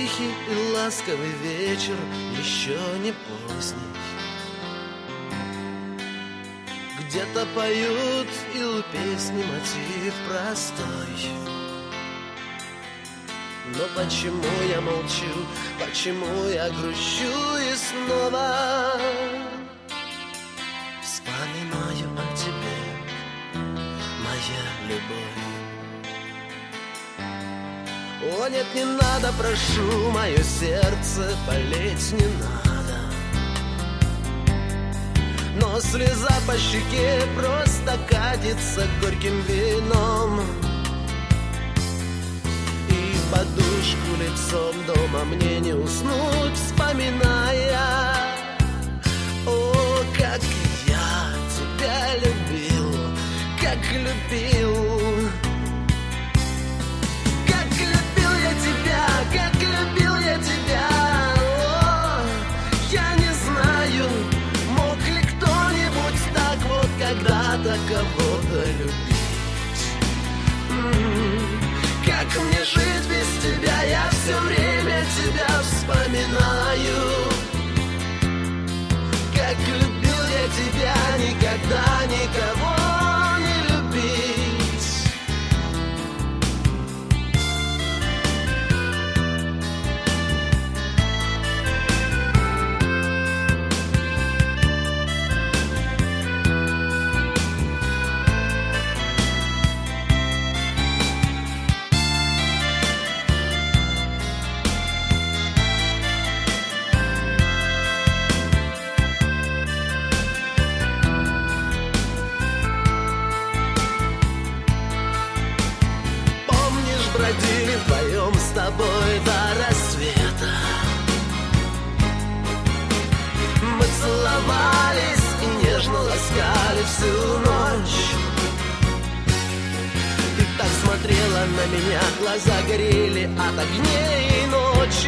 тихий и ласковый вечер, еще не поздний. Где-то поют и у песни мотив простой. Но почему я молчу, почему я грущу и снова вспоминаю о тебе, моя любовь. О, нет, не надо, прошу, мое сердце болеть не надо. Но слеза по щеке просто катится горьким вином. И подушку лицом дома мне не уснуть, вспоминая, о, как я тебя любил, как любил. Как любил я тебя, о, я не знаю, мог ли кто-нибудь так вот когда-то кого-то любить. Как мне жить без тебя, я все время тебя вспоминаю. Как любил я тебя, никогда никого не любить. Бродили вдвоем с тобой до рассвета. Мы целовались и нежно ласкали всю ночь. Ты так смотрела на меня, глаза горели от огней ночи.